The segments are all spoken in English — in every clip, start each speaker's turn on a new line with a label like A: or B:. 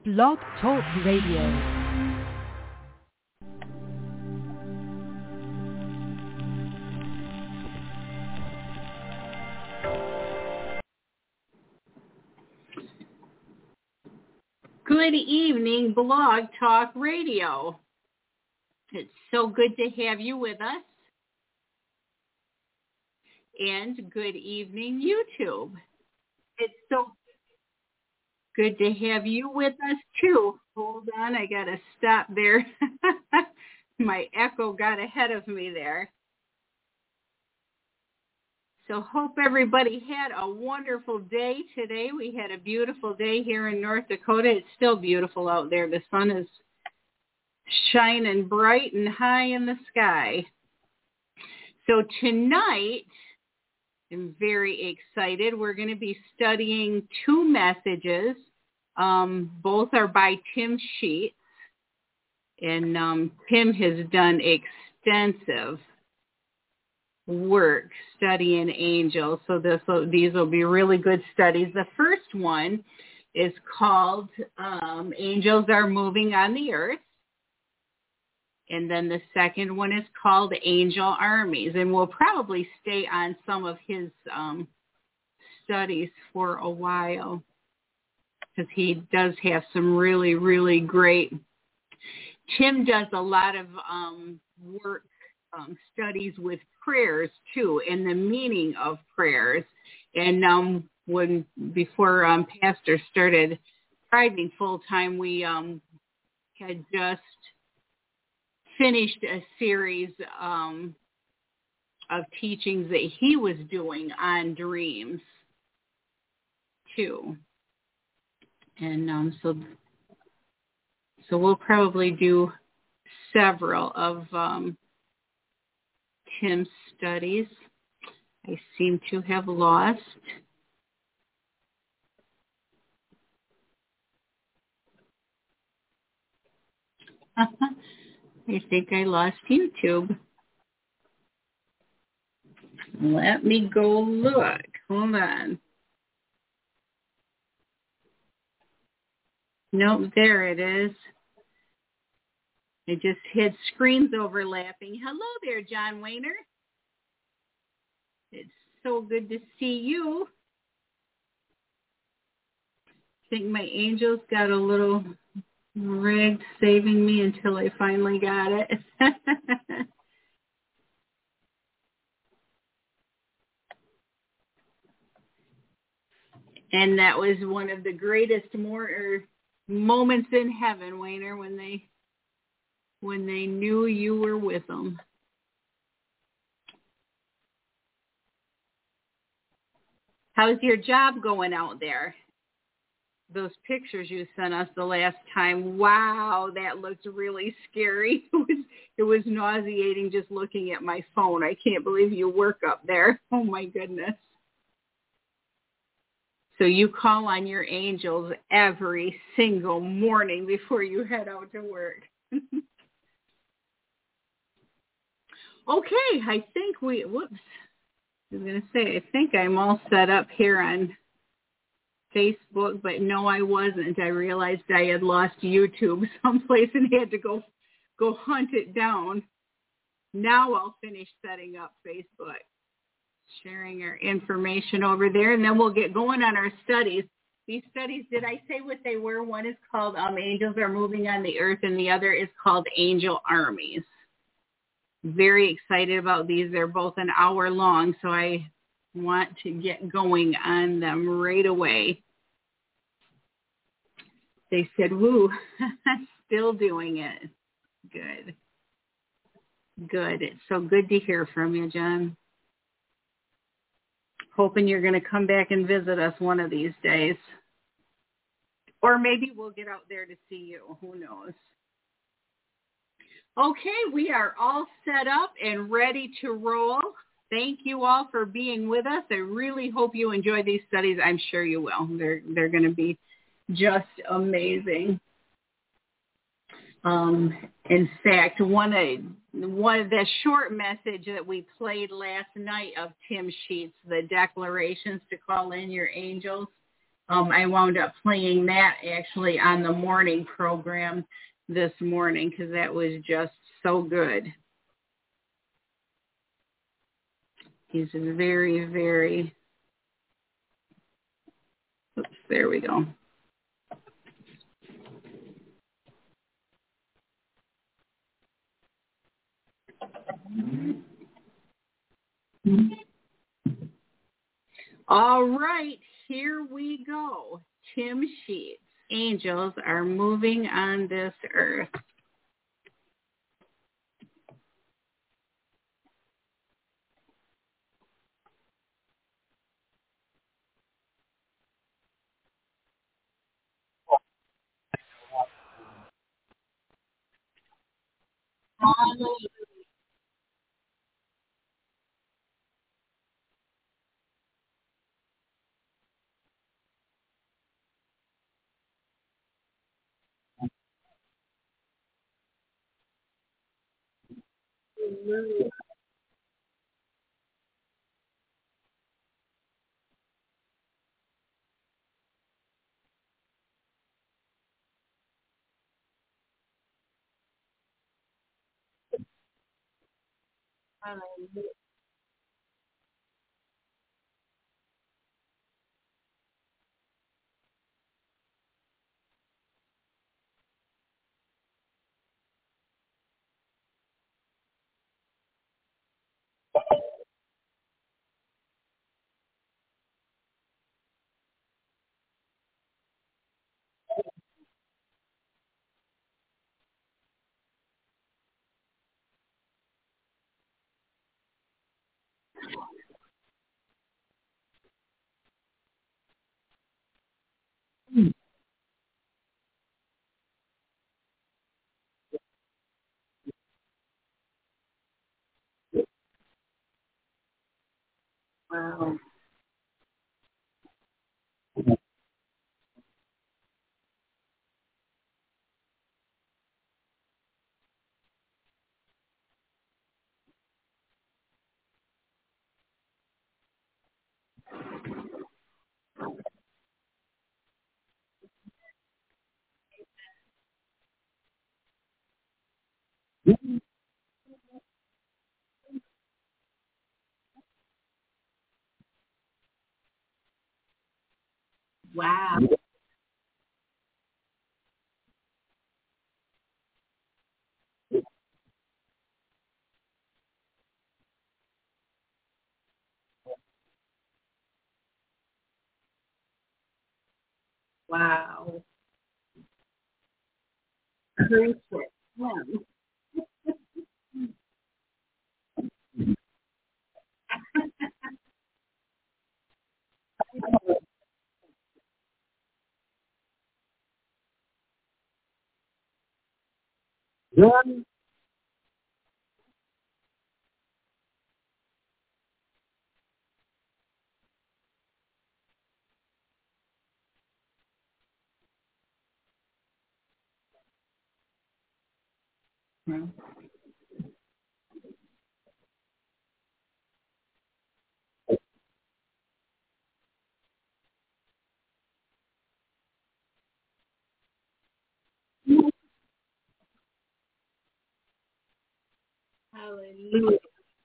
A: Blog Talk Radio.
B: Good evening, Blog Talk Radio. It's so good to have you with us. And good evening, YouTube. It's so good to have you with us, too. Hold on, I got to stop there. My echo got ahead of me there. So hope everybody had a wonderful day today. We had a beautiful day here in North Dakota. It's still beautiful out there. The sun is shining bright and high in the sky. So tonight, I'm very excited. We're going to be studying two messages. Both are by Tim Sheets. And Tim has done extensive work studying angels, so these will be really good studies. The first one is called Angels Are Moving on the Earth, and then the second one is called Angel Armies, and we'll probably stay on some of his studies for a while because he does have some really, really great. Tim does a lot of work studies with prayers too, and the meaning of prayers. And before Pastor started driving full time, we had just finished a series of teachings that he was doing on dreams too. And so we'll probably do several of Tim's studies. I seem to have lost. I think I lost YouTube. Let me go look. Hold on. Nope, there it is. I just had screens overlapping. Hello there, John Wayner. It's so good to see you. I think my angels got a little rigged saving me until I finally got it. And that was one of the greatest moments in heaven, Wayner, when they knew you were with them. How's your job going out there? Those pictures you sent us the last time, wow, that looked really scary. It was nauseating just looking at my phone. I can't believe you work up there. Oh, my goodness. So you call on your angels every single morning before you head out to work. Okay, I think I was going to say, I think I'm all set up here on Facebook, but no, I wasn't. I realized I had lost YouTube someplace and had to go hunt it down. Now I'll finish setting up Facebook, sharing our information over there, and then we'll get going on our studies. These studies, did I say what they were? One is called Angels Are Moving on the Earth, and the other is called Angel Armies. Very excited about these. They're both an hour long, so I want to get going on them right away. They said, woo, still doing it. Good. Good. It's so good to hear from you, John. Hoping you're going to come back and visit us one of these days. Or maybe we'll get out there to see you. Who knows? Okay, we are all set up and ready to roll. Thank you all for being with us. I really hope you enjoy these studies. I'm sure you will. They're going to be just amazing. In fact, one of the short message that we played last night of Tim Sheets, the declarations to call in your angels, I wound up playing that actually on the morning program this morning because that was just so good. He's very, very, oops, there we go. All right, here we go. Tim Sheets. Angels are moving on this earth. Wow. Wow. Wow. Perfect. Yeah. Hallelujah.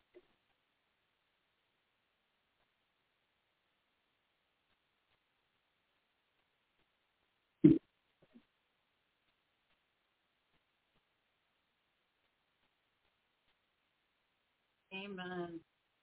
B: Amen.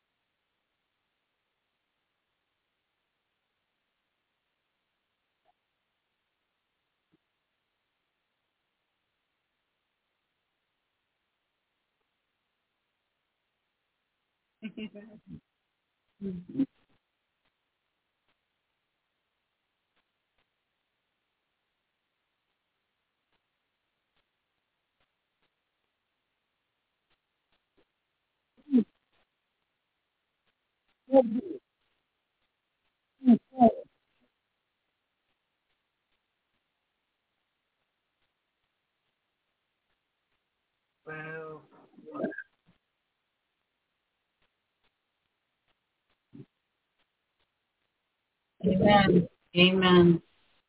B: Wow. Amen. Amen.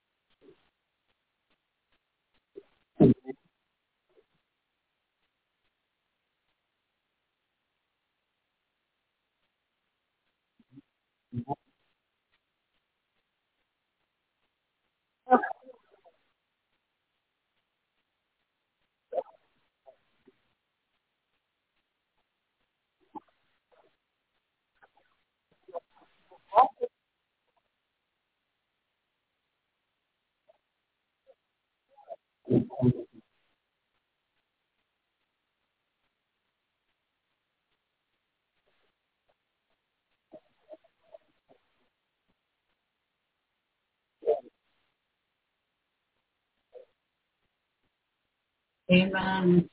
B: Amen.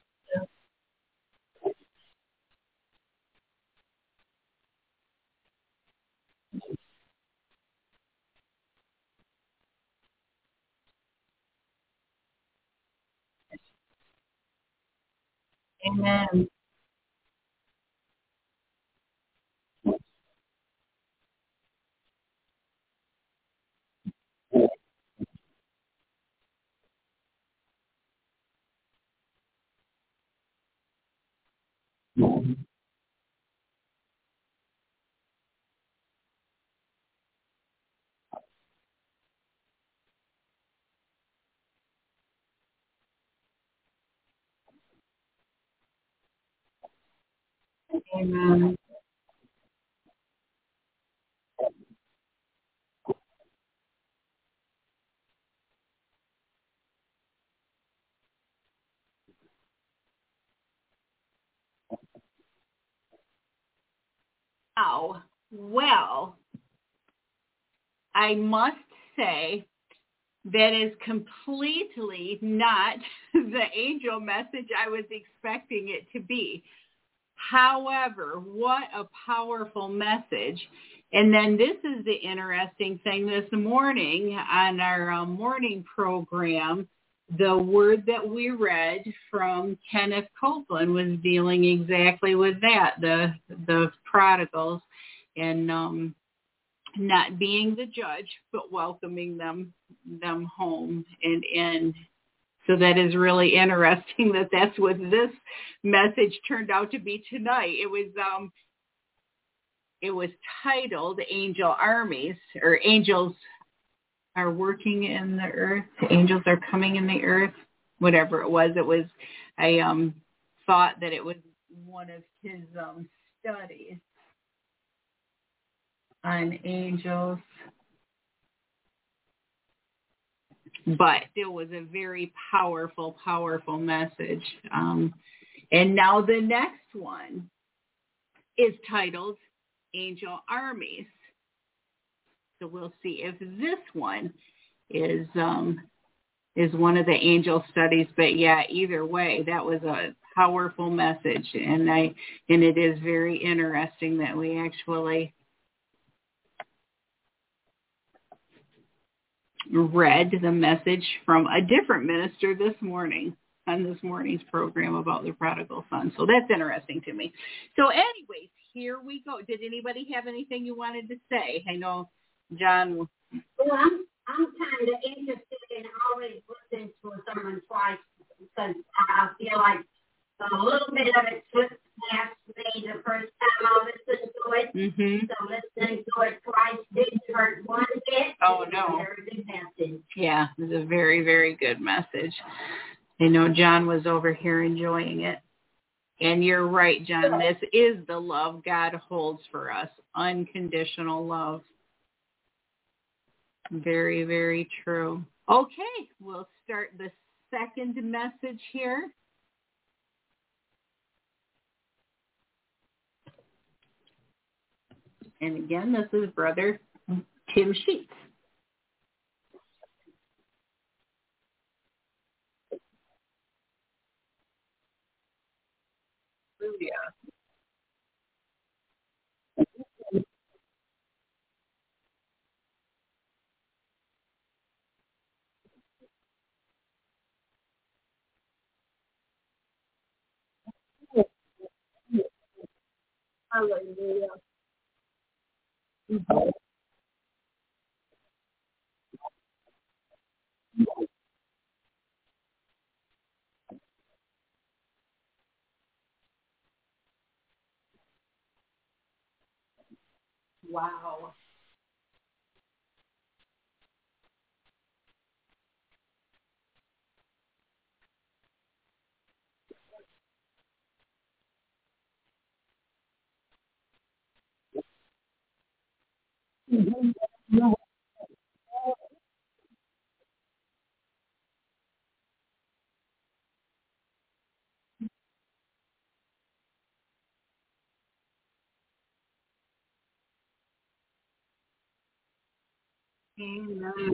B: Amen. Amen. Wow. Well, I must say that is completely not the angel message I was expecting it to be. However, what a powerful message. And then this is the interesting thing this morning on our morning program. The word that we read from Kenneth Copeland was dealing exactly with that, the prodigals, and not being the judge, but welcoming them home and so that is really interesting that that's what this message turned out to be tonight. It was titled Angel Armies, or Angels Are Working in the Earth, Angels Are Coming in the Earth, whatever it was. I thought that it was one of his studies on angels. But it was a very powerful, powerful message. And now the next one is titled Angel Armies. So we'll see if this one is one of the angel studies. But yeah, either way, that was a powerful message, and it is very interesting that we actually read the message from a different minister this morning on this morning's program about the prodigal son. So that's interesting to me. So anyways, here we go. Did anybody have anything you wanted to say? I know John.
C: Well, I'm kind of interested in always listening to a sermon twice because I feel like a little bit of it slipped past me the first time I listened to it.
B: Mm-hmm.
C: So listening to it twice didn't hurt one bit.
B: Oh, no.
C: Very good message.
B: Yeah, it was a very, very good message. I know John was over here enjoying it. And you're right, John. This is the love God holds for us, unconditional love. Very, very true. Okay, we'll start the second message here. And again, this is Brother Tim Sheets. Hallelujah. Wow. Amen.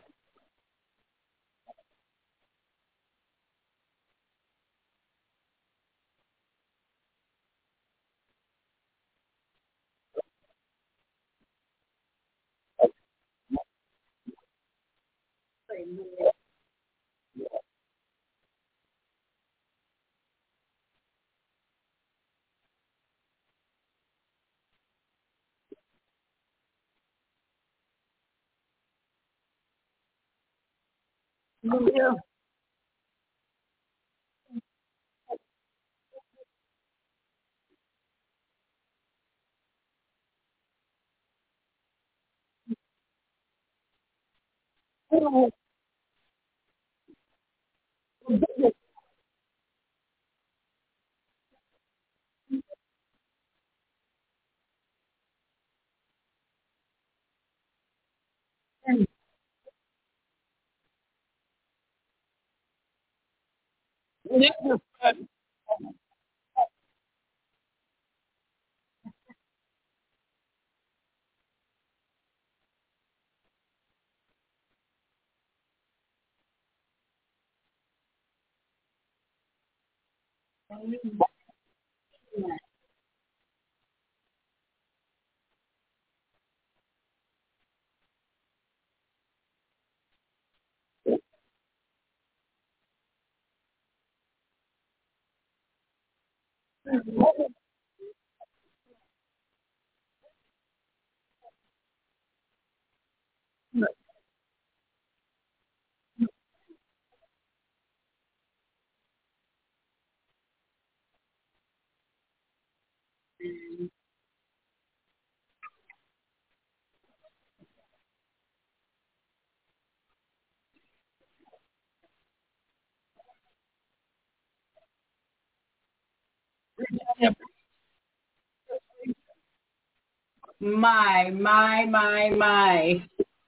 B: My.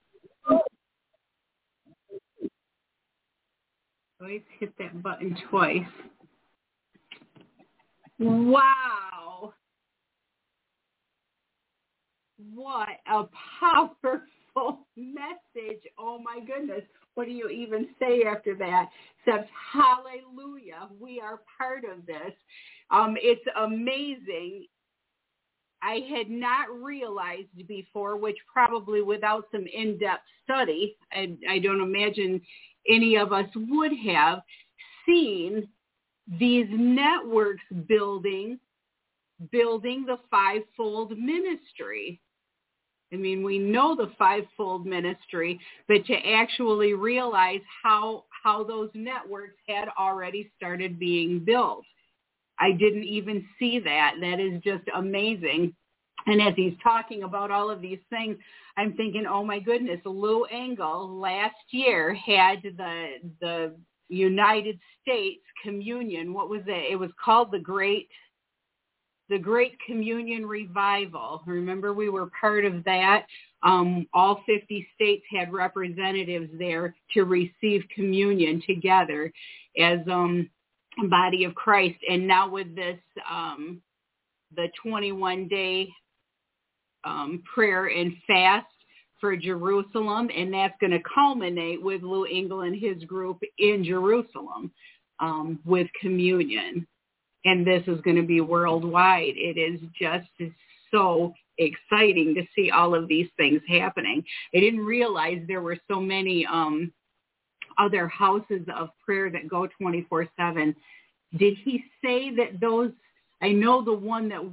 B: Always hit that button twice. Wow. What a powerful message. Oh my goodness. What do you even say after that? Except hallelujah. We are part of this. It's amazing. I had not realized before, which probably without some in-depth study, I don't imagine any of us would have seen these networks building the fivefold ministry. I mean, we know the fivefold ministry, but to actually realize how those networks had already started being built. I didn't even see that. That is just amazing. And as he's talking about all of these things, I'm thinking, oh my goodness, Lou Engle last year had the United States Communion. What was it? It was called the Great Communion Revival. Remember, we were part of that. All 50 states had representatives there to receive communion together as body of Christ. And now with this, the 21-day prayer and fast for Jerusalem, and that's going to culminate with Lou Engle and his group in Jerusalem with communion. And this is going to be worldwide. It is just so exciting to see all of these things happening. I didn't realize there were so many other houses of prayer that go 24/7. Did he say that those, I know the one that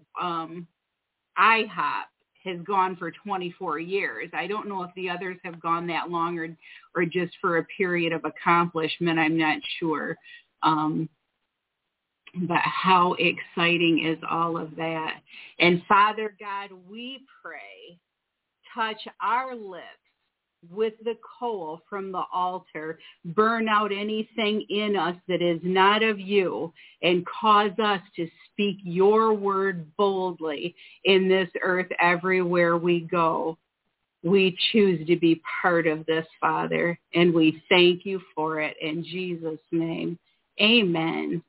B: IHOP has gone for 24 years. I don't know if the others have gone that long or just for a period of accomplishment. I'm not sure. But how exciting is all of that? And Father God, we pray, touch our lips with the coal from the altar, burn out anything in us that is not of you, and cause us to speak your word boldly in this earth everywhere we go. We choose to be part of this, Father, and we thank you for it in Jesus' name. Amen.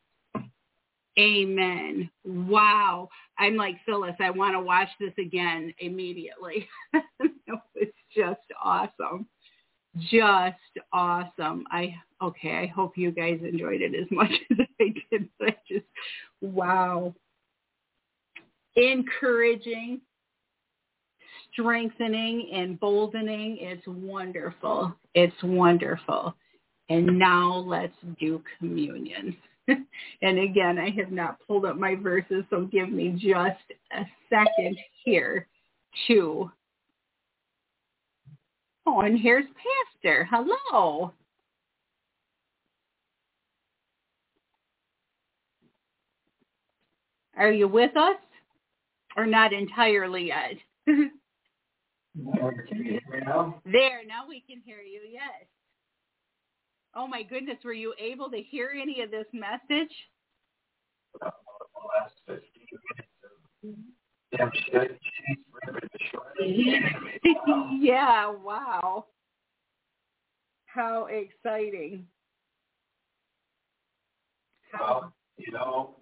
B: Amen. Wow. I'm like Phyllis. I want to watch this again immediately. It's just awesome. Just awesome. I hope you guys enjoyed it as much as I did. Wow. Encouraging, strengthening, emboldening. It's wonderful. It's wonderful. And now let's do communion. And again, I have not pulled up my verses, so give me just a second here to... Oh, and here's Pastor. Hello. Are you with us? Or not entirely yet?
D: Can you hear me now?
B: There, now we can hear you, yes. Oh my goodness, were you able to hear any of this message?
D: The last 15 minutes of damn shit. She's ripping the short.
B: Yeah, wow. How exciting.
D: Well, you know,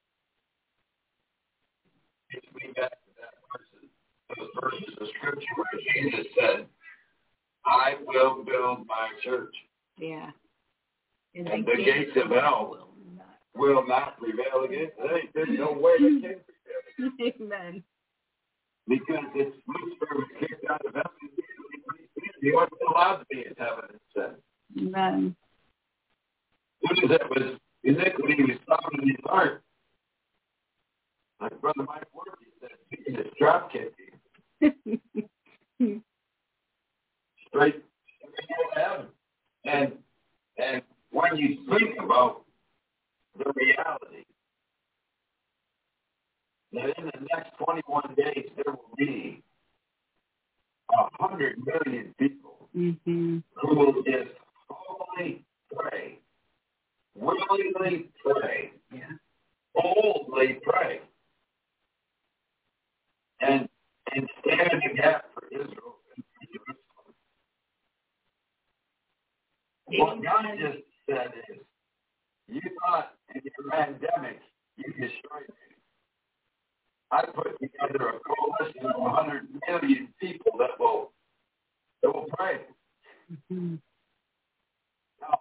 D: it's me back to those verses of scripture where Jesus said, I will build my church.
B: Yeah.
D: And the gates of hell will not prevail against it. There's no way it can prevail.
B: Amen.
D: Because it's Lucifer was kicked out of heaven. He wasn't allowed to be in heaven instead.
B: Amen.
D: What is that? Was iniquity was found in his heart. Like Brother Mike Ward, he said, he just drop kicked him. Straight to heaven. And when you think about the reality that in the next 21 days there will be 100 million people who will just humbly pray, willingly pray, boldly pray, and stand in the gap for Israel. What God just said is, you thought in your pandemic you destroyed me. I put together a coalition of 100 million people that will pray. Now,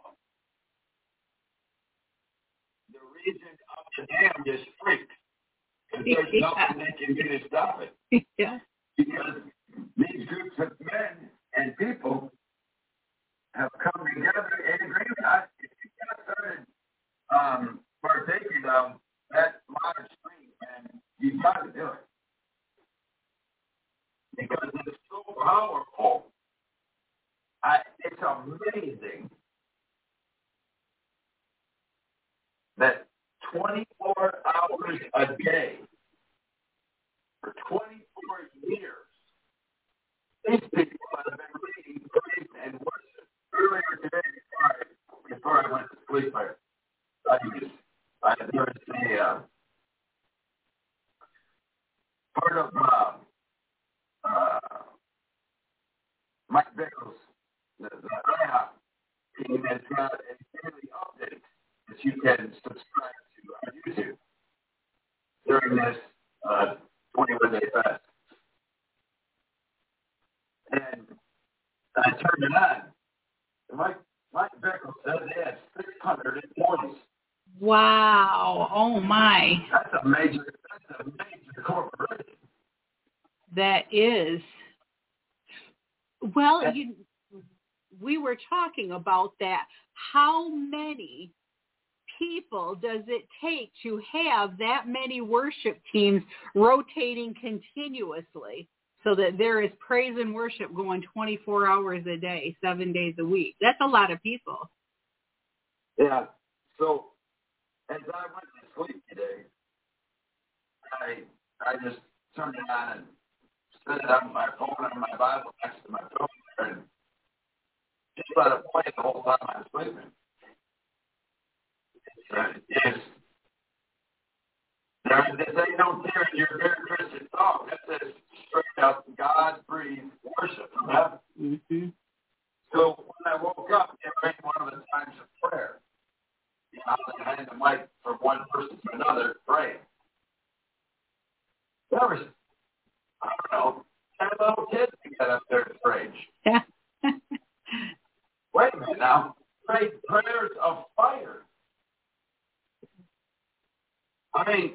D: the reason of the dam just freaked, because there's nothing they can do to stop it.
B: Yeah.
D: Because these groups of men and people have come together in agreement. If you started partaking of that large stream, and you've got to do it. Because it's so powerful. It's amazing that 24 hours a day for 24 years, these people have been reading praise and worship. Earlier today, before I went to sleep, there was a part of Mike Bickles, the IHOP team has got a daily update that you can subscribe to on YouTube during this 21-day fast. And I turned it on. Mike Bickles said they had 600 employees.
B: Wow. Oh, my.
D: That's a major corporation.
B: That is. Well, we were talking about that. How many people does it take to have that many worship teams rotating continuously so that there is praise and worship going 24 hours a day, 7 days a week? That's a lot of people.
D: Yeah. So as I went to sleep today, I just turned it on and set it on my phone and my Bible next to my pillow and just let it play the whole time I'm sleeping. This ain't no tear in your very Christian song. This is straight up God-breathed worship from heaven.
B: Mm-hmm.
D: So when I woke up, it was one of the times of prayer. You know, I had the mic from one person to another, praying. There was, I don't know, 10 little kids to get up there to pray.
B: Yeah.
D: Wait a minute now. Pray prayers of fire. I mean,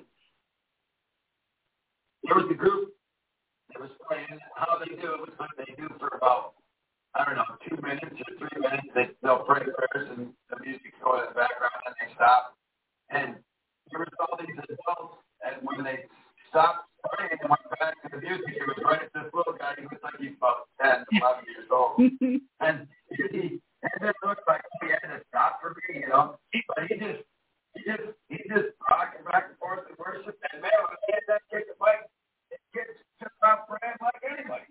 D: there was a group that was praying. How they do it was what they do for about, I don't know, 2 minutes or 3 minutes. They'll pray prayers and the music's going in the background and they stop. And there was all these adults, and when they stopped praying and went back to the music, it was right at this little guy. He looked like he's about 10, 11 years old. And it looked like he had to stop for me, you know. But he just rocking back and forth in worship. And man, when he had that kick of mic, it gets just out praying like anybody.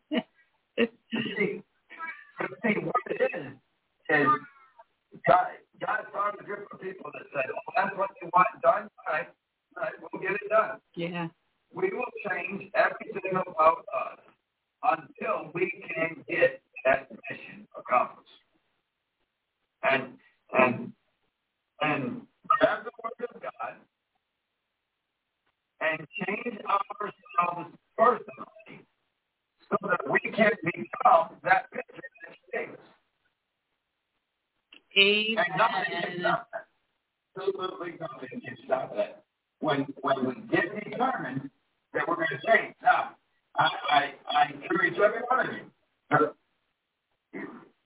D: See, what it is God found a group of people that said, oh, that's what you want done? All right, we'll get it done.
B: Yeah.
D: We will change everything about us until we can get that mission accomplished. And grab the word of God and change ourselves personally so that we can become that picture that He gave us.
B: Amen.
D: And nothing can stop that. Absolutely nothing can stop that. When we get determined that we're going to change. Now, I encourage every one of you.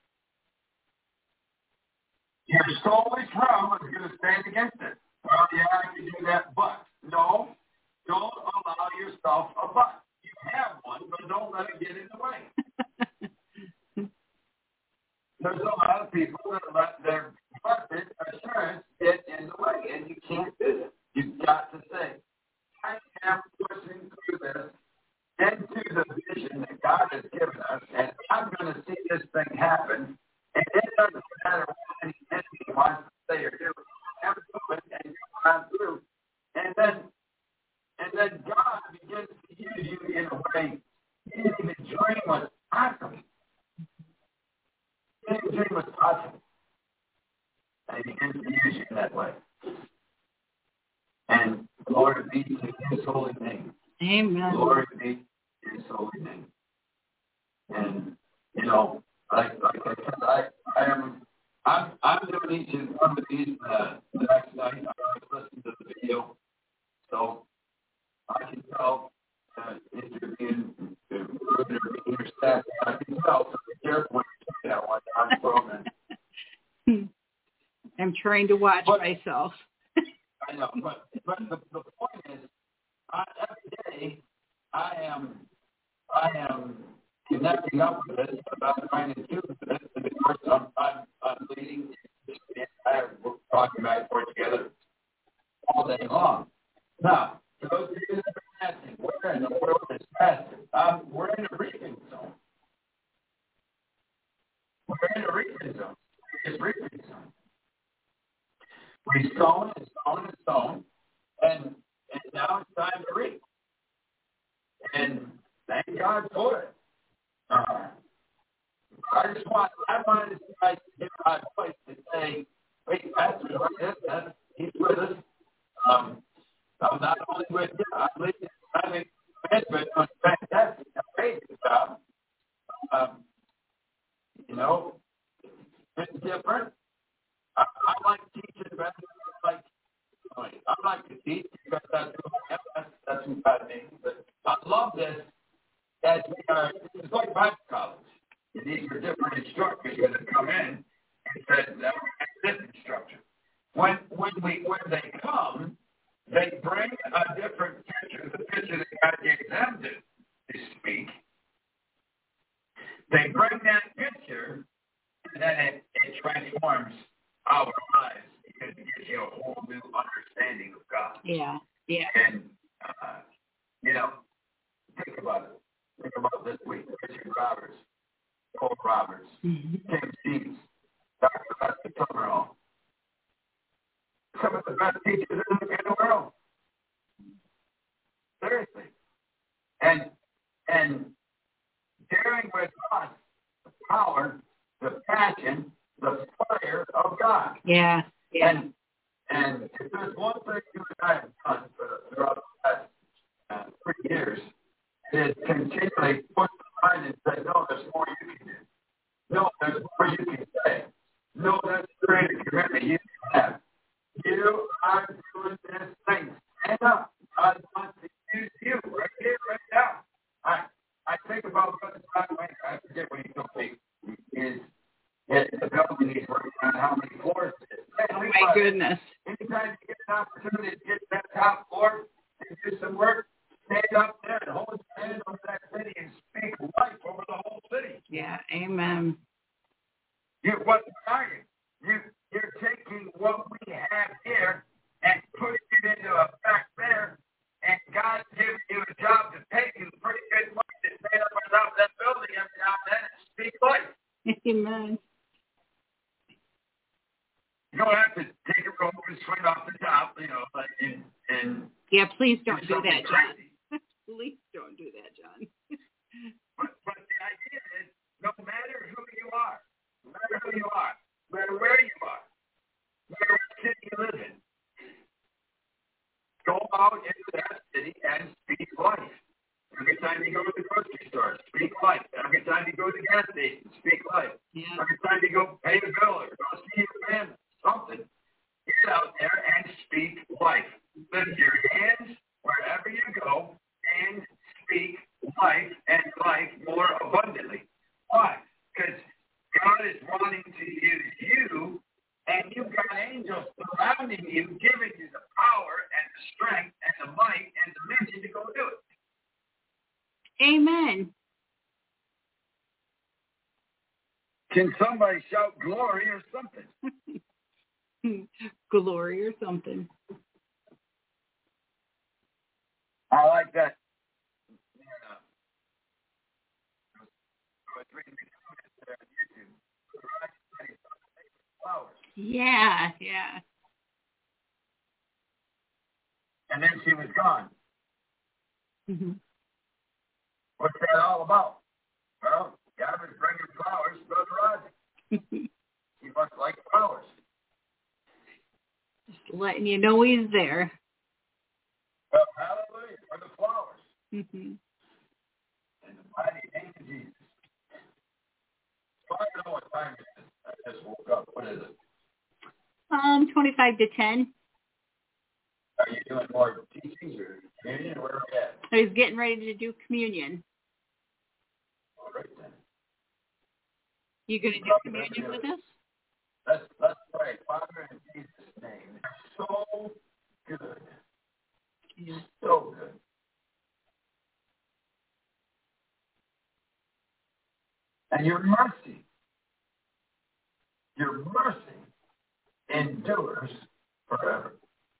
D: Your soulish realm is going to stand against it. Well, yeah, I can do that, but no, don't allow yourself a but. You have one, but don't let it get in the way. There's a lot of people that let their blessed assurance get in the way, and you can't do it. You've got to say, I am pushing through this into the vision that God has given us, and I'm going to see this thing happen. And it doesn't matter what any enemy wants to say or do. I'm doing it, and you're on through. And then God begins to use you in a way you didn't even dream was possible. You didn't even dream was possible. And He begins to use you in that way. And glory be to His holy name.
B: Amen.
D: Glory be to His holy name. And, you know, like I said, I'm doing each and one of these the next night. I'm going to listen to the video. So I can tell if you're being rude or being your staff. I can tell, so be careful when you do that one on the program.
B: I'm trying to watch myself.
D: I know, but the point is, every day I am connecting up with this, about trying to do this, and of course I'm leading the entire book, talking back and forth together all day long. Now, for those of you that are asking, where in the world is fasting? We're in a reaping zone. We're in a reaping zone. It's reaping zone. We've sown and sown and sown, and now it's time to reap. And thank God for it. I wanted to get my voice to say, wait, Pastor, he's with us. I'm not only with you, I'm leading management on fantastic, amazing job. You know, it's different. I like teaching better than I like to teach because that's who God made me. But I love this as we are. It's like Bible college. And these are different instructors that have come in and said that this instructor. When they come, they bring a different picture, the picture that God gave them to speak. They bring that picture, and then it transforms our lives because it gives you a whole new understanding of God.
B: Yeah. Yeah.
D: And, think about it. Think about this week. Richard Roberts, Cole Roberts, Tim Sheets, Dr. Lester Summerall. Some of the best teachers in the world. Seriously. And sharing with us the power, the passion, the fire of God.
B: Yeah. Yeah.
D: And if there's one thing you and I have done throughout the past 3 years, is continually push the mind and say, no, there's more you can do. No, there's more you can say. No, that's greater commitment you can have. You are doing this thing. Stand up. God wants to use you right here, right now. I think about Brother John Wayne. I forget what he told me. Is the building he's working on, how many floors it is.
B: My goodness.
D: Anytime you get an opportunity to get to that top floor and do some work, stand up there and hold your hand over that city and speak life over the whole city.
B: Yeah, amen.
D: What are you? You're taking what we have here and putting it into effect there, and God gives you a job to take you pretty good money to stand up on top of that building every now and then and speak life.
B: Amen.
D: You don't have to take a rope and swing off the top, and
B: yeah, please don't do that, John.
D: Crazy.
B: Please don't do that, John.
D: But the idea is, no matter who you are, no matter who you are, no matter where you are, no matter what city you live in, go out into that city and speak life. Every time you go to the grocery store, speak life. Every time you go to the gas station, speak life.
B: Yeah.
D: Every time you go pay the bill or go see your family, something, get out there and speak life. Lift your hands wherever you go and speak life and life more abundantly. Why? Because God is wanting to use you, and you've got angels surrounding you, giving you the power and the strength and the might and the mission to go do it.
B: Amen.
D: Can somebody shout glory or something?
B: Glory or something.
D: I like that. I was reading the comments there on YouTube. Flowers.
B: Yeah, yeah.
D: And then she was gone.
B: Mm-hmm.
D: What's that all about? Well, God was bringing flowers to Brother Roger. He must like flowers.
B: Just letting you know he's there.
D: Well, hallelujah for the flowers.
B: Mm-hmm.
D: In the mighty name of Jesus. So I don't know what time it is. I just woke up. What is it?
B: 25 to 10.
D: Are you doing more teachings or communion? Where are we at?
B: I was getting ready to do communion.
D: All right then.
B: You going to do communion with us?
D: Let's pray. Father, in Jesus' name, it's so good.
B: Yeah.
D: So good. And your mercy endures forever.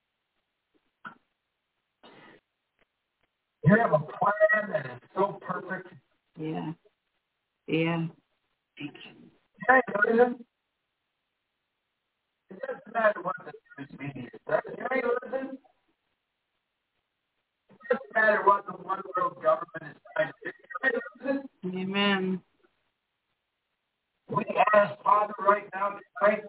D: You have a plan that is so perfect.
B: Yeah. Yeah. Thank you.
D: Hey, listen. It doesn't matter what the news media says. Hey, listen. It doesn't matter what the one world government is trying to do. Hey, listen.
B: Amen.
D: We ask, Father, right now tonight,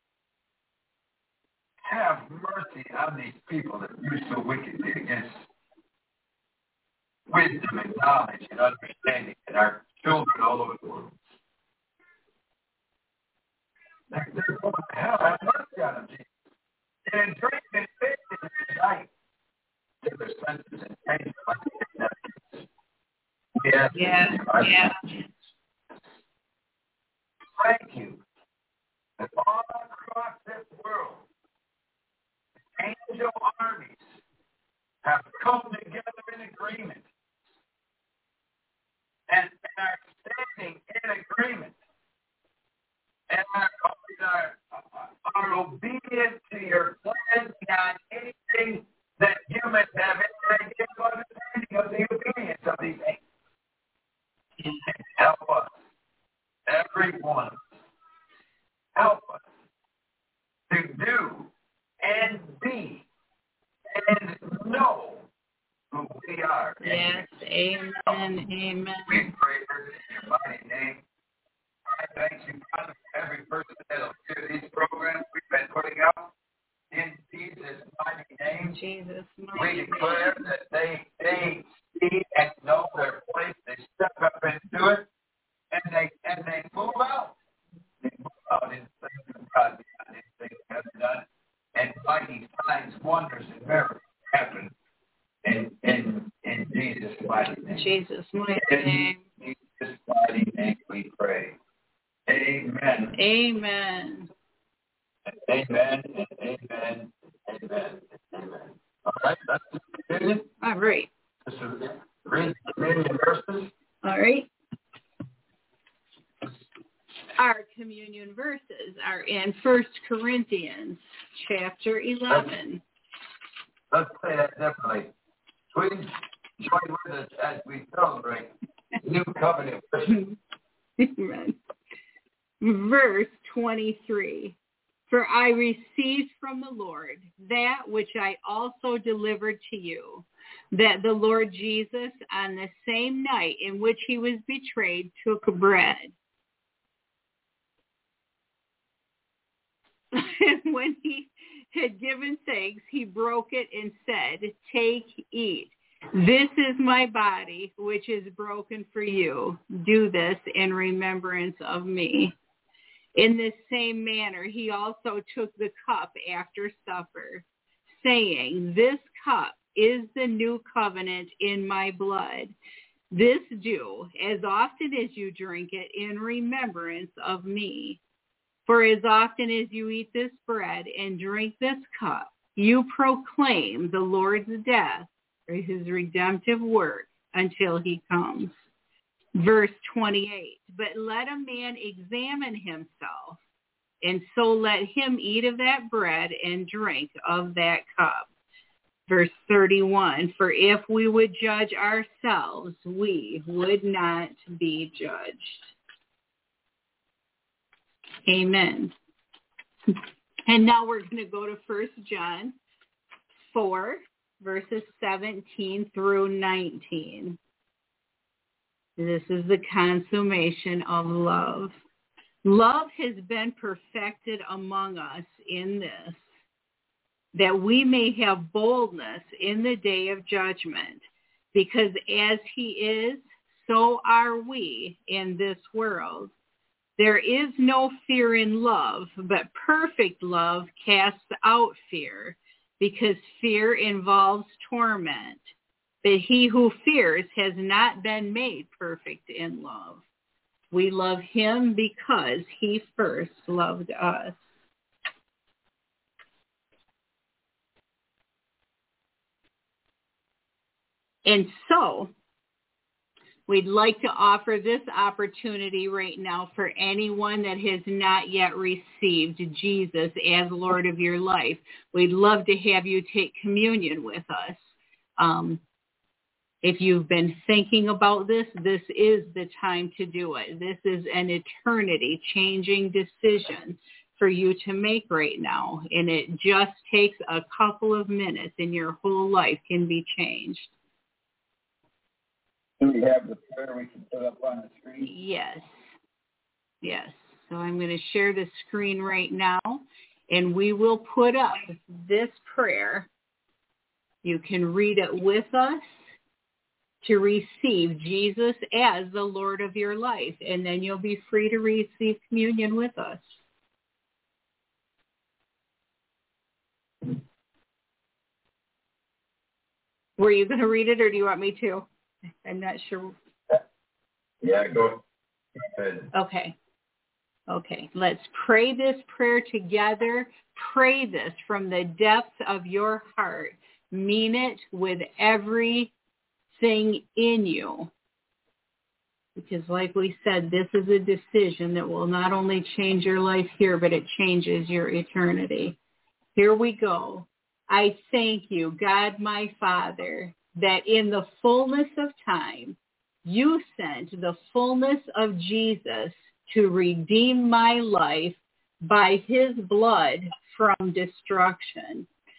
D: have mercy on these people that do so wickedly against wisdom and knowledge and understanding in our children all over the world. They're going to hell. Have mercy on them, Jesus. And drink and faith in the night. Give their senses and change their life. Yes.
B: Yeah.
D: Thank you that all across this world, angel armies have come together in agreement and are standing in agreement and are obedient to your plan beyond anything that we are.
B: Yes, amen, amen.
D: We pray for this in your mighty name. I thank you, Father, for every person that will hear these programs we've been putting out. In Jesus' mighty name,
B: Jesus'
D: we
B: mighty
D: declare
B: name.
D: that they see and know their place. They step up into it, and they move out. They move out in things of God beyond anything they have done, and mighty signs, wonders, and miracles happen in Jesus' mighty name.
B: Jesus' mighty name.
D: In Jesus' mighty name we pray. Amen.
B: Amen.
D: Amen. And amen. Amen. Amen. All right, that's the communion.
B: All right.
D: This is read communion verses.
B: All right. Our communion verses are in 1 Corinthians chapter 11.
D: Let's say that differently. Please join with us as we celebrate New Covenant Christians.
B: Amen. Verse 23. For I received from the Lord that which I also delivered to you, that the Lord Jesus, on the same night in which he was betrayed, took bread. And when he had given thanks, he broke it and said, "Take, eat. This is my body, which is broken for you. Do this in remembrance of me." In this same manner, he also took the cup after supper, saying, "This cup is the new covenant in my blood. This do as often as you drink it in remembrance of me. For as often as you eat this bread and drink this cup, you proclaim the Lord's death or his redemptive work until he comes." Verse 28, but let a man examine himself, and so let him eat of that bread and drink of that cup. Verse 31, for if we would judge ourselves, we would not be judged. Amen. And now we're going to go to 1 John 4, verses 17 through 19. This is the consummation of love. Love has been perfected among us in this, that we may have boldness in the day of judgment, because as he is, so are we in this world. There is no fear in love, but perfect love casts out fear, because fear involves torment. But he who fears has not been made perfect in love. We love him because he first loved us. And so, we'd like to offer this opportunity right now for anyone that has not yet received Jesus as Lord of your life. We'd love to have you take communion with us. If you've been thinking about this, this is the time to do it. This is an eternity-changing decision for you to make right now. And it just takes a couple of minutes and your whole life can be changed.
D: Do we have the prayer we can put up on the screen?
B: Yes. Yes. So I'm going to share the screen right now, and we will put up this prayer. You can read it with us to receive Jesus as the Lord of your life, and then you'll be free to receive communion with us. Were you going to read it, or do you want me to? I'm not sure.
D: Yeah, go ahead.
B: Okay. Let's pray this prayer together. Pray this from the depths of your heart. Mean it with everything in you. Because like we said, this is a decision that will not only change your life here, but it changes your eternity. Here we go. I thank you, God my Father, that in the fullness of time, you sent the fullness of Jesus to redeem my life by his blood from destruction.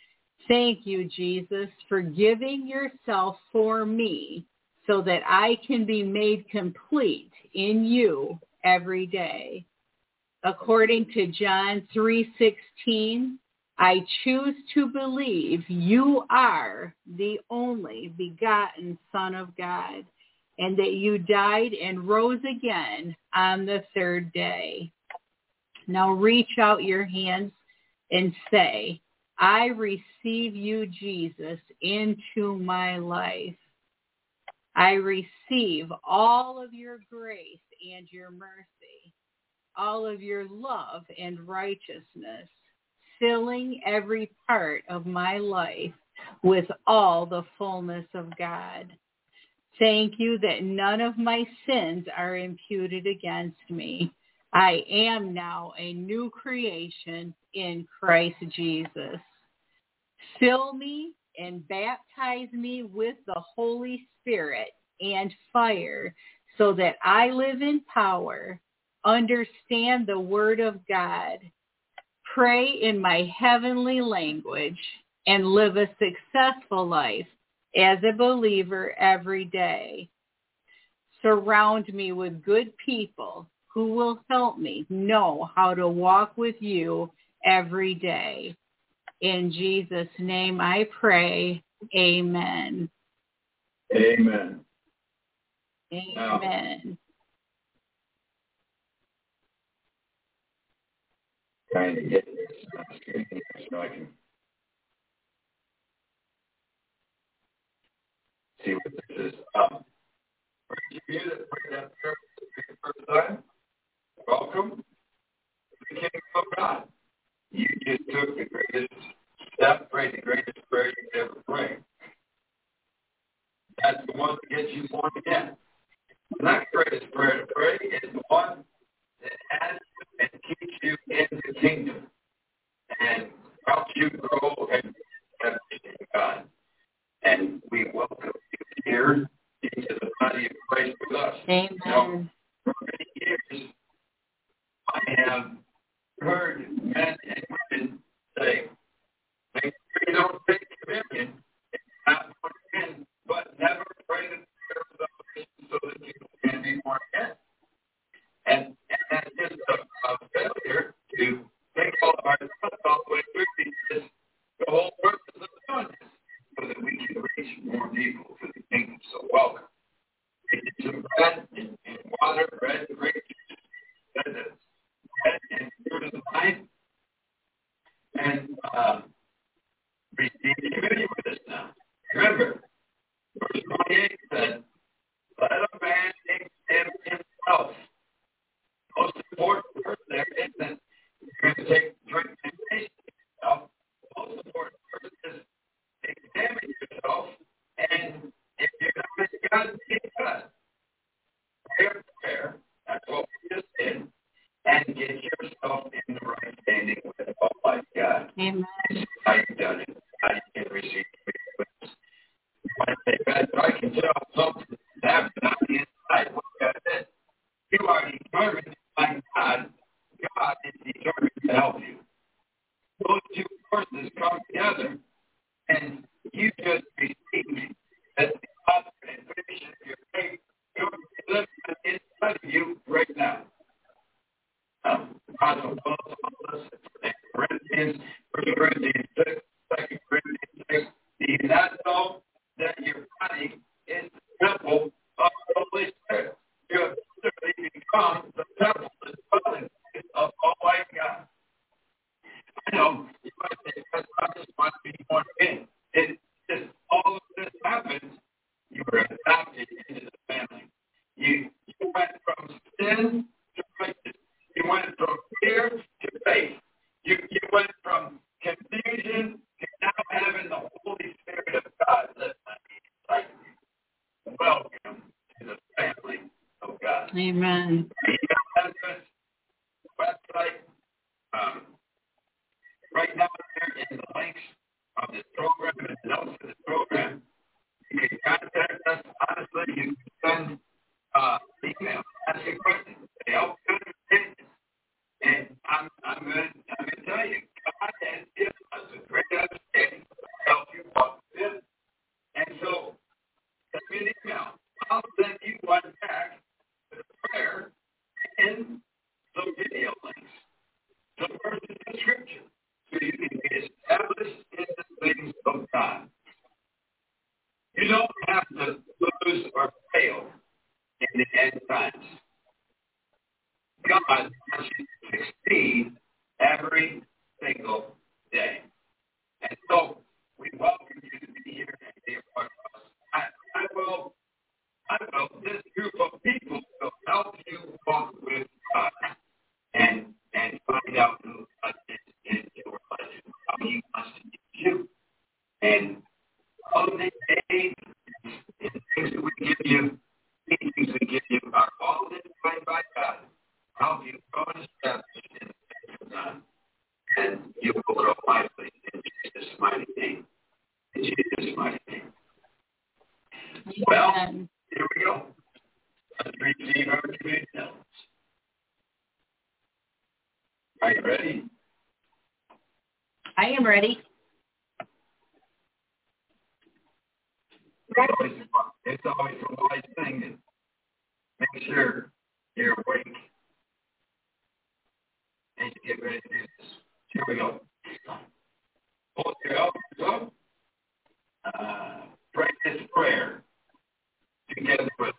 B: Thank you, Jesus, for giving yourself for me so that I can be made complete in you every day. According to John 3:16, I choose to believe you are the only begotten Son of God, and that you died and rose again on the third day. Now reach out your hands and say, I receive you, Jesus, into my life. I receive all of your grace and your mercy, all of your love and righteousness, filling every part of my life with all the fullness of God. Thank you that none of my sins are imputed against me. I am now a new creation in Christ Jesus. Fill me and baptize me with the Holy Spirit and fire so that I live in power, understand the Word of God, pray in my heavenly language, and live a successful life as a believer every day. Surround me with good people who will help me know how to walk with you every day. In Jesus' name I pray, amen.
D: Amen.
B: Amen.
D: Trying to get this on the screen here so I can see what this is. For each of you that prayed that prayer for the first time, welcome to the kingdom of God. You just took the greatest step, prayed the greatest prayer you could ever pray. That's the one that gets you born again. The next greatest prayer to pray is the one that adds and keeps you in the kingdom and helps you grow and everything in God. And we welcome you here into the body of Christ with us.
B: Amen.
D: Now, for many years, I have heard men and women say, make sure you don't take communion, not put it in, but never pray the prayer of salvation so that you can be born again. And that's just a failure to take all of our thoughts all the way through because the whole purpose of doing this so that we can reach more people to the kingdom. So welcome. Take some bread and water, bread and grape juice, bread and fruit of the vine, and receive communion with us now. Remember, verse 28 said, let a man examine himself. Most important verse there is that you're going to drink and taste yourself. The most important verse is examine yourself, and if you're not as God, get God. Prayer, that's what we just did, and get yourself in the right standing with Almighty God.
B: Amen.
D: How you've done it, how you can receive it. I say, God, I can tell something that's not the inside. What God said, you are determined by God. God is determined to help you. Those two forces come together, and you just received that the concentration of your faith lives inside of you right now. Apostle Paul told us in Corinthians, 1 Corinthians 6, 2 Corinthians 6, do you not know that your body is the temple of the Holy Spirit? You have literally become the temple, the dwelling of Almighty God. I know you might say, I just want to be born again. It just all of this happens. You were adopted into the family. You went from sin to righteousness. You went from fear to faith. You went from confusion to now having the Holy Spirit of God live on you. Welcome to the family of God.
B: Amen.
D: Website. Right now, there in the links of this program and the notes of this program. You can contact us. Honestly, you can send email, ask a question. They help you understand this. And I'm going to tell you, God has given us a great understanding of He wants to use you. And all of the aid and things that we give you, teachings we give you are all designed by God to help you grow and establish in the faith of God. And you will grow mightily in Jesus' mighty name. In Jesus' mighty name. Well, here we go. Let's receive our communion elements. Are you ready?
B: I am ready.
D: It's always a wise thing to make sure you're awake and you get ready to do this. Here we go. Hold your elbows up. Pray this prayer together with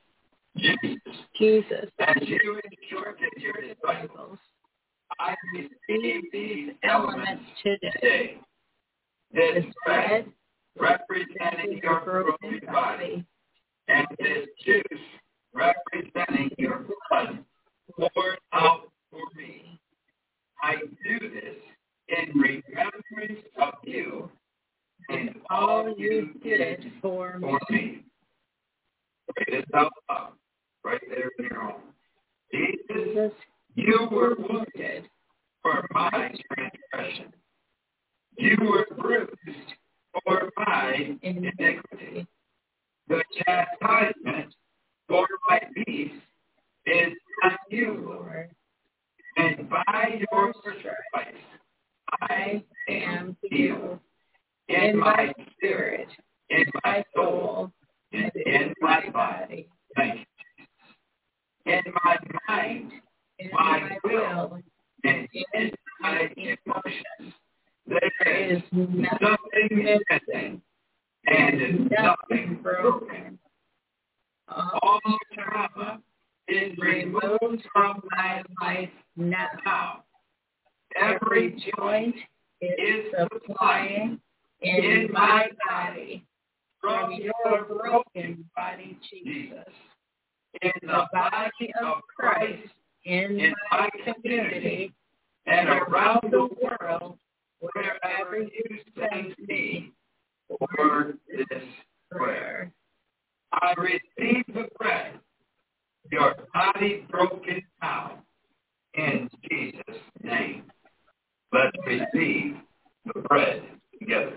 D: Jesus. As you instructed your disciples, I receive these elements today. This bread representing your broken body, and this juice representing your blood poured out for me. I do this in remembrance of you and all you did for me. Pray this out loud, right there in your home. Jesus, you were wounded for my transgression. You were bruised for my iniquity. The chastisement for my peace is on you, Lord. And by your stripes I am healed. In my spirit, in my soul, and in my body. Thank you, Jesus. In my mind, in my will, and in my emotions. There is nothing missing and nothing broken. All trauma is removed from my life now. Every joint is supplying in my body from your broken body, Jesus. In the body of Christ, in my community, and around the world, wherever you send me for this prayer. I receive the bread, your body broken down, in Jesus' name. Let's receive the bread together.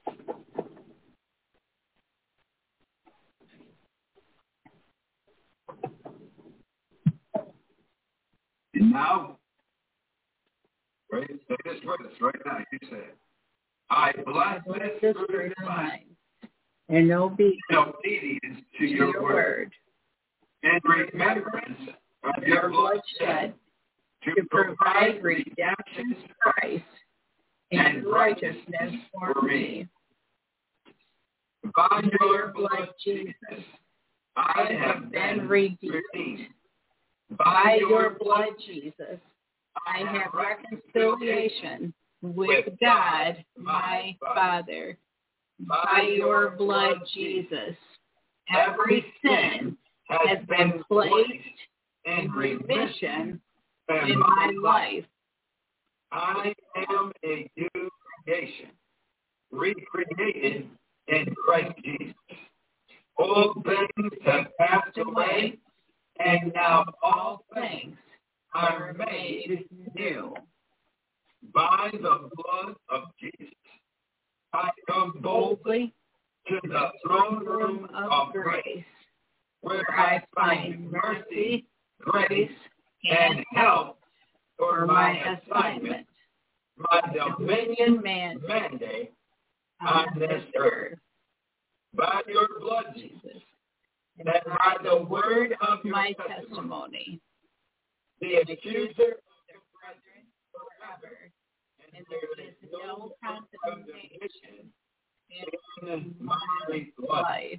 D: And now, say this with us right now. You say it. I bless this fruit of mine
B: in obedience
D: to your word. In remembrance of your blood shed to provide redemption's price and righteousness for me. By your blood, Jesus, I have been redeemed. By your blood, Jesus, I have reconciliation with God, my Father. By your blood, Jesus, every sin has been placed in remission in my life. I am a new creation, recreated in Christ Jesus. Old things have passed away, and now all things are made new. By the blood of Jesus, I come boldly to the throne room of grace, where I find mercy, grace, and help for my assignment, my dominion mandate on this earth. By your blood, Jesus, and by the word of my testimony, the accuser of the brethren forever, and there is no condemnation in my life.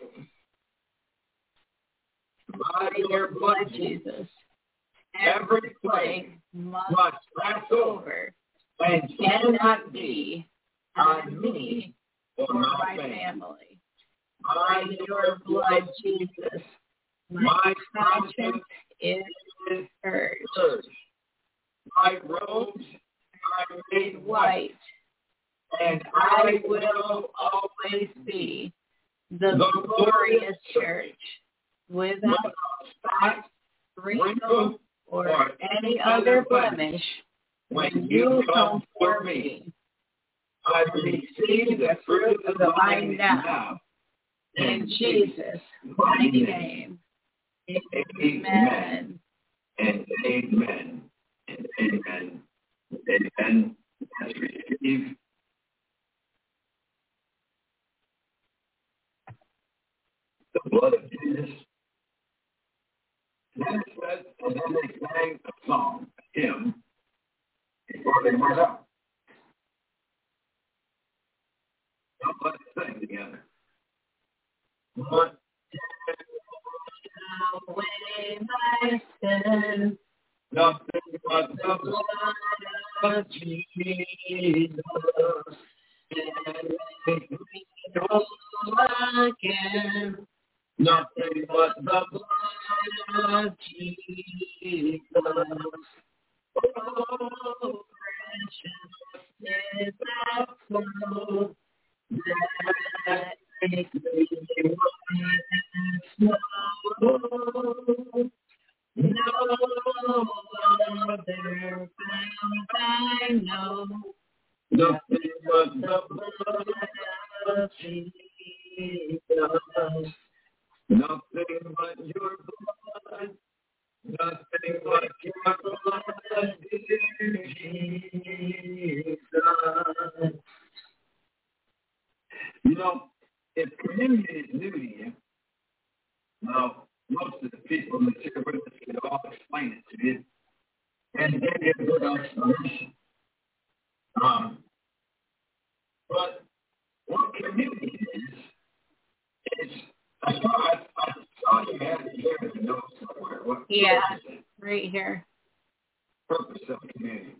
D: By your blood, Jesus, every plague must pass over and cannot be on me or my family. By your blood, Jesus, my conscience is purged. My robes are made white
B: and I will always be the glorious church without spot, wrinkle, or any other blemish. When you come for me, I receive the fruit of the vine now. In Jesus' mighty name. Amen.
D: And amen. And amen. Amen. Let's receive the blood of Jesus. Then it says, and then they sang a song, a hymn, before they went out. So let's sing together. What
B: away my sin,
D: nothing but the blood of Jesus, and make me whole again. Nothing but the blood of Jesus. Oh, precious is that flow that makes me white as snow. No other found I know. Nothing but the blood of Jesus. Nothing but your blood. Nothing but your blood, dear Jesus. You know, if communion is new to you, now, most of the people in the here with us could all explain it to you, and give you a good explanation. But what communion is I saw you had it here in the notes somewhere. What
B: right here.
D: Purpose of communion.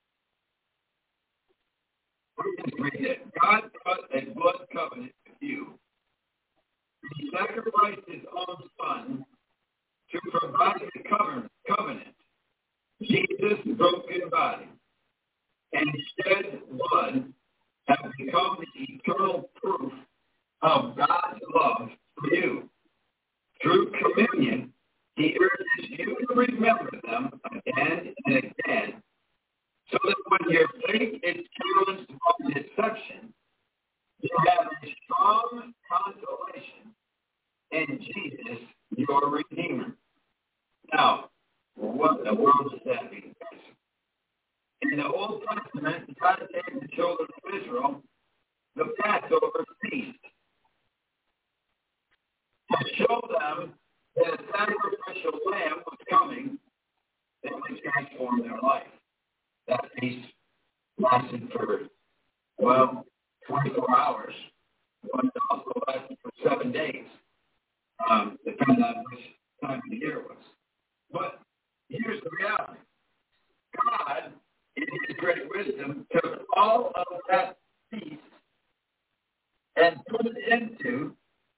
D: We just read it. God cut a blood covenant with you. He sacrificed his own son to provide the covenant, Jesus' broken body, and shed blood have become the eternal proof of God's love for you. Through communion, he urges you to remember them again and again, so that when your faith is challenged by deception, you have a strong consolation in Jesus, your Redeemer. Now, what in the world does that mean? In the Old Testament, God gave the children of Israel the Passover feast to show them that a sacrificial lamb was coming that would transform their life. That feast lasted for, 24 hours, but it also lasted for 7 days, depending on which time of the year it was. But here's the reality. God, in his great wisdom, took all of that feast and put it into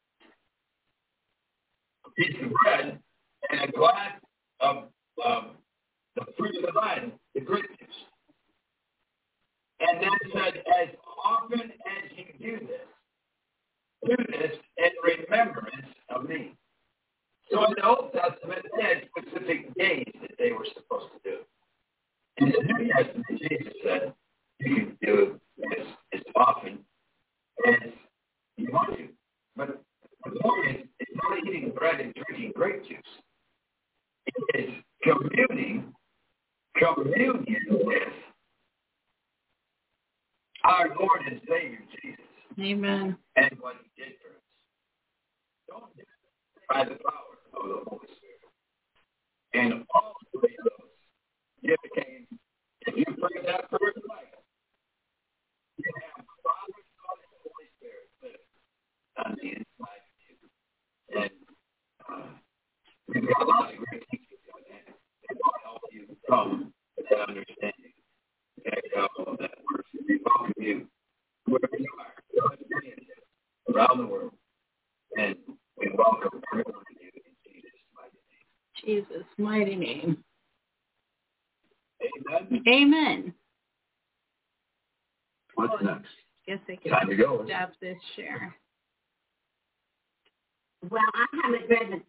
D: a piece of bread and a glass of the fruit of the vine, the grape juice. And then said, as often as you do this in remembrance of me. So in the Old Testament, they had specific days that they were supposed to do. In the New Testament, Jesus said, you can do this as often as you want to. But the point is, it's not eating bread and drinking grape juice. It is communion with our Lord and Savior, Jesus.
B: Amen.
D: And what he did for us. Don't do it by the power of the Holy Spirit. And all three of those gifts came, if you bring that first life, you have the Father, Son, and the Holy Spirit live on the inside of you. And we've got lots of great teachers on that. They will help you come to that understanding. That couple of that works. We welcome you wherever you are, around the world. And we welcome everyone to you in Jesus' mighty name.
B: Jesus' mighty name.
D: Amen.
B: Amen.
D: What's next?
B: Guess I can
D: Time to go.
B: stop this share.
C: Well, I haven't read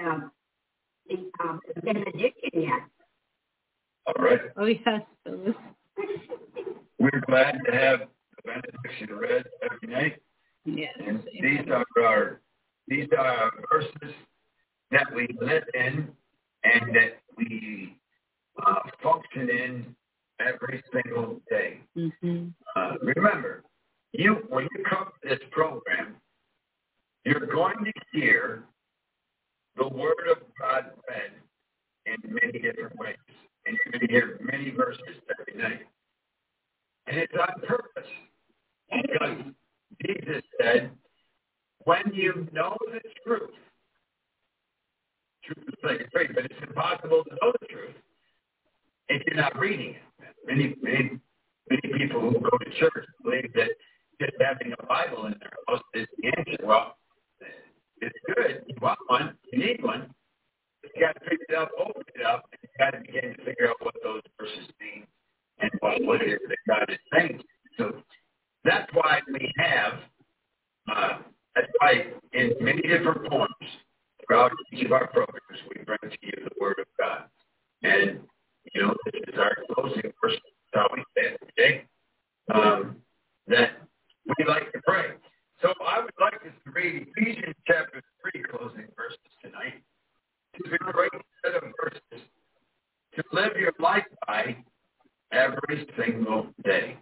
C: the benediction yet.
D: All right.
B: Oh, yes, Phyllis.
D: We're glad to have the benediction read every night.
B: Yes.
D: And these are verses that we live in and that we function in every single day.
B: Mm-hmm.
D: Remember, when you come to this program, you're going to hear the Word of God read in many different ways. And you're going to hear many verses every night. And it's on purpose. Because Jesus said, when you know the truth is like a tree, but it's impossible to know the truth if you're not reading it. Many people who go to church believe that just having a Bible in their house is the answer. Well, it's good. You want one. You need one. But you got to pick it up, open it up, and you got to begin to figure out what those verses mean and what it is that God is saying. So that's why we have, that's why in many different forms throughout each of our programs, we bring to you the Word of God. And, this is our closing verse. That's how we say it today. That we like to pray. So I would like us to read Ephesians chapter 3 closing verses tonight. It's a great set of verses to live your life by every single day.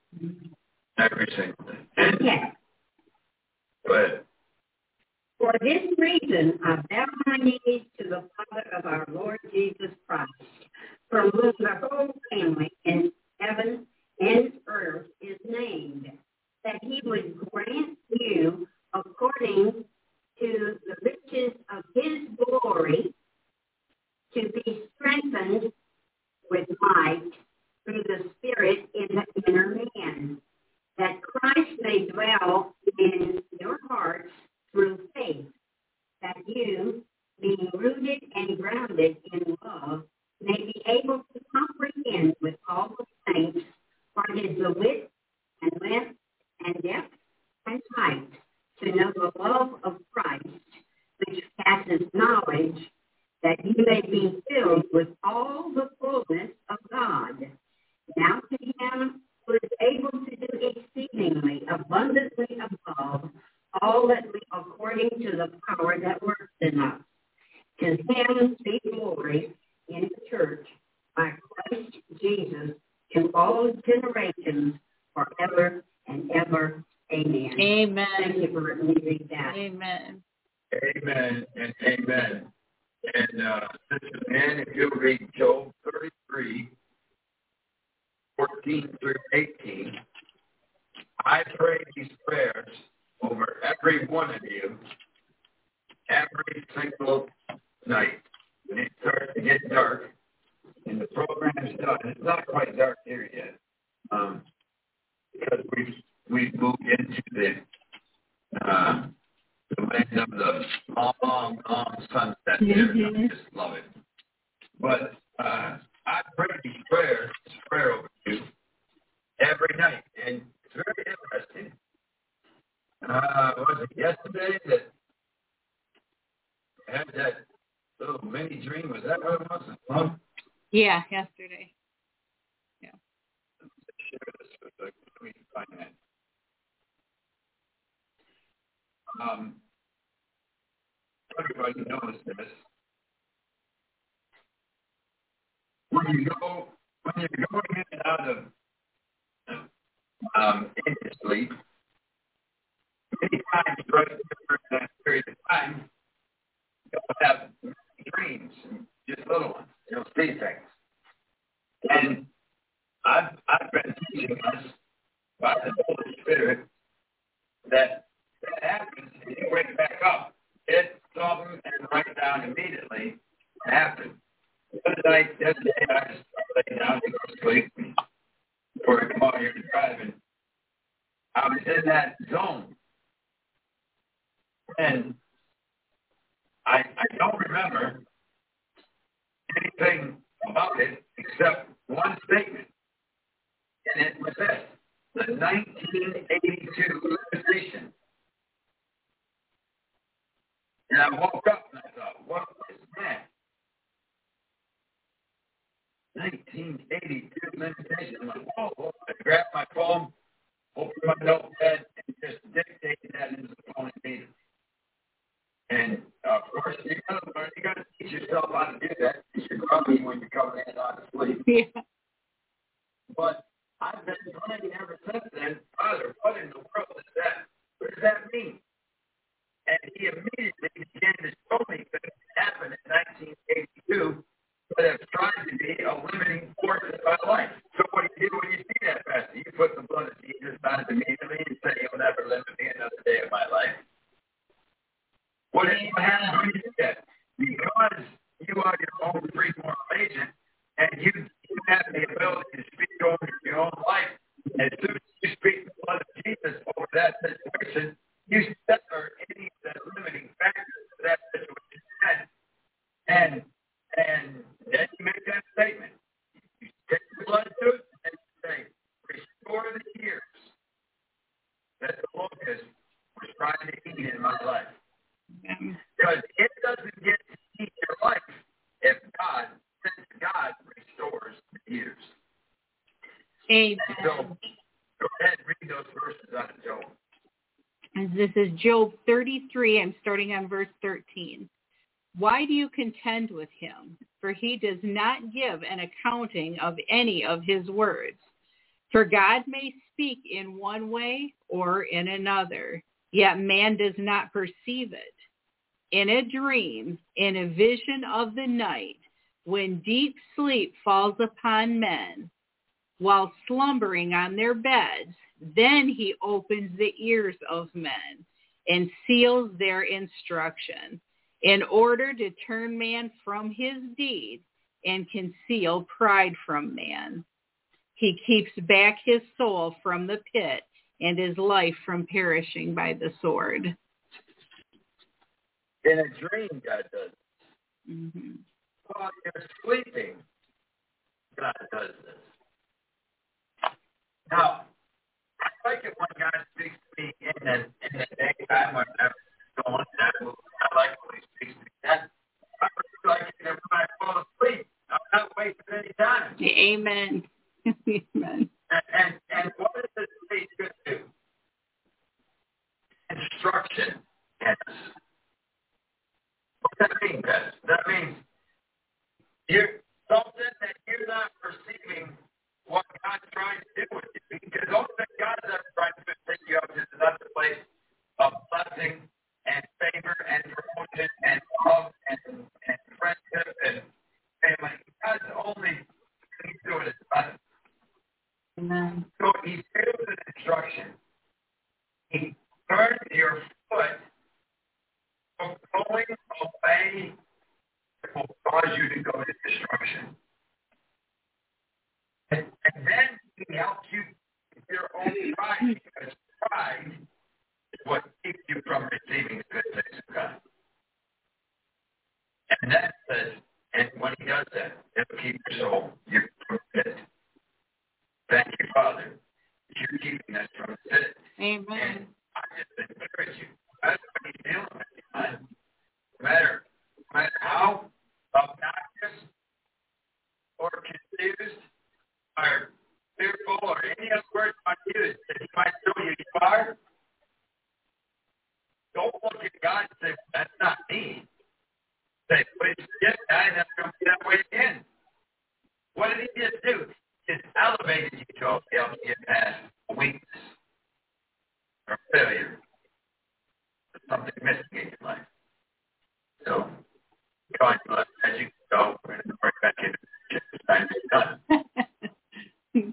D: Every single day.
C: Yes.
D: Go ahead.
C: For this reason, I bow my knees to the Father of our Lord Jesus Christ, from whom the whole family in heaven and earth is named, that he would grant you, according to the riches of his glory, to be strengthened with might through the Spirit in the inner man, that Christ may dwell in your hearts through faith, that you, being rooted and grounded in love, may be able to comprehend with all the saints what is the width and length and depth and height, to know the love of Christ, which passes knowledge, that you may be filled with all the fullness of God. Now to him who is able to do exceedingly abundantly above all that we, according to the power that works in us. To him be glory in the church by Christ Jesus to all generations forever and ever. Amen.
B: Amen.
C: Thank you for letting me read that.
B: Amen.
D: Amen and amen. And Sister Ann, if you'll read Job 33, 14 through 18, I pray these prayers over every one of you every single night. When it starts to get dark and the program's done, it's not quite dark here yet, because we've moved into the land of the long sunset there.
B: Mm-hmm.
D: I just love it. But I pray these prayers, this prayer over you every night, and it's very interesting. Was it yesterday that I had that little mini dream? Was that what it was? Huh?
B: Yeah, yesterday. Yeah.
D: Share this with the, let me find that. Everybody knows this. When you're going in and out of into sleep, many times during that period of time, you'll have dreams, just little ones. You'll see things. And I've been teaching us by the Holy Spirit that happens, and you wake back up. It's something and write down immediately what happened. The other day, I just lay down to go to sleep before I come out here to drive, and I was in that zone. And I don't remember anything about it except one statement. And it was this: the 1982 meditation. And I woke up and I thought, what was that? 1982 meditation. I'm like, whoa. I grabbed my phone, opened my notepad, and just dictated that into the phone immediately. And of course, you got to teach yourself how to do that. You're grumpy when you're coming in on sleep.
B: Yeah.
D: But I've been praying ever since then. Father, what in the world is that? What does that mean? And he immediately began to show me things that happened in 1982 that have tried to be a limiting force in my life. So what do you do when you see that, Pastor? You put the blood of Jesus on it immediately and say, you'll never limit me another day of my life. What happens when you do that? Because you are your own free moral agent, and you have the ability to speak over your own life. As soon as you speak the blood of Jesus over that situation, you sever any of the limiting factors of that situation. And then you make that statement. You take the blood to it and say, restore the years that the locust was trying to eat in my life. Because it doesn't get to eat your life if God restores the years.
B: Amen.
D: So, go ahead and read those verses out of Job.
B: This is Job 33. I'm starting on verse 13. Why do you contend with him? For he does not give an accounting of any of his words. For God may speak in one way or in another, yet man does not perceive it. In a dream, in a vision of the night, when deep sleep falls upon men, while slumbering on their beds, then he opens the ears of men and seals their instruction, in order to turn man from his deed and conceal pride from man. He keeps back his soul from the pit and his life from perishing by the sword.
D: In a dream, God does this.
B: Mm-hmm.
D: While you're sleeping, God does this. Now, I like it when God speaks to me in the daytime when I'm going. I like it when he speaks to me then. I really like it that when I fall asleep, I'm not wasting any time.
B: Amen. Amen.
D: And what does this speak to? Instruction. Yes. What does that mean, guys? That means you're something that you're not perceiving what God's trying to do with you. Because the only thing God's ever trying to take you up to is another place of blessing and favor and promotion and love and friendship and family. God's only thing he's doing is blessing.
B: Amen.
D: So he gives an instruction. He turns your foot from going away that will cause you to go to destruction. And then he helps you with your own pride, because pride is what keeps you from receiving the good things of God. And that says, and when he does that, it'll keep your soul, your pit. Thank you, Father, that you're keeping us from the pit.
B: Amen.
D: And I just encourage you, that's what he's dealing with you, man. No matter how obnoxious or confused or fearful or any other words I use that he might show you are, don't look at God and say, that's not me. Say, please forget that, and that's going to be that way again. What did he just do? It elevated you to help you get past weakness or failure or something missing in your life. So, God bless as you go and bring back into the time is done.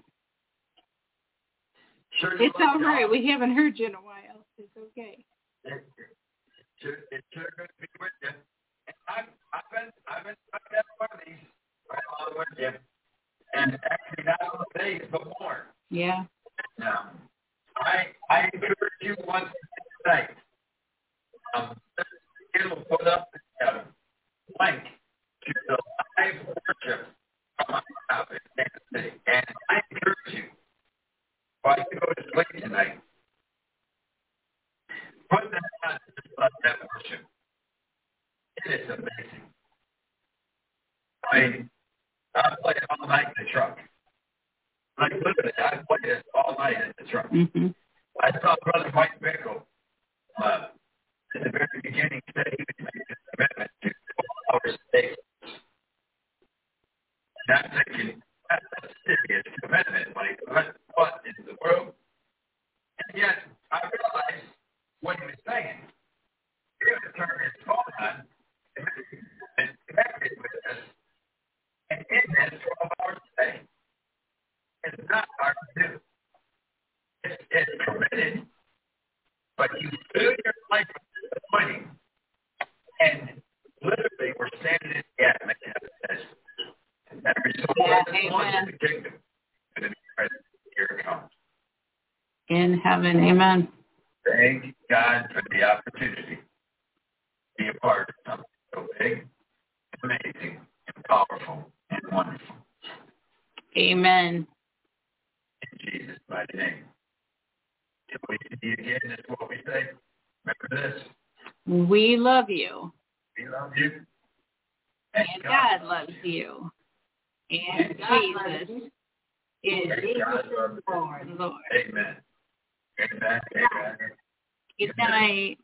D: Sure,
B: it's all right. We haven't heard you in a while. It's okay.
D: It's sure good to be with you. And I've been at one of these right along with you. And actually not all the days, but more.
B: Yeah.
D: Now, I encourage you once tonight. It'll put up the link to the live worship from my house in Kansas City. And I encourage you, while you go to tonight. Put that on, just let that worship. It is amazing. I mean, I play it all night in the truck. Like literally, I played this all night in the truck.
B: Mm-hmm.
D: I saw Brother Mike Bickle at the very beginning say he was making a commitment to 12 hours a day. And I'm thinking, that's a serious commitment when he put into the world. And yet, I realized what he was saying. He was turning his phone on and connected with us. And in this 12 hours a day, it's not hard to do. It's permitted, but you fill your life with disappointing. And literally, we're standing in the gap, like Kevin says. And every soul that is one in the kingdom is going to be present here it comes.
B: In heaven, amen.
D: Thank God for the opportunity to be a part of something so big, amazing, and powerful, and wonderful.
B: Amen.
D: In Jesus' mighty name. If we see you again, that's what we say. Remember this.
B: We love you.
D: We love you.
B: And God loves you. And Jesus is
C: Lord.
B: Lord.
D: Amen. Amen. Amen.
B: Good night.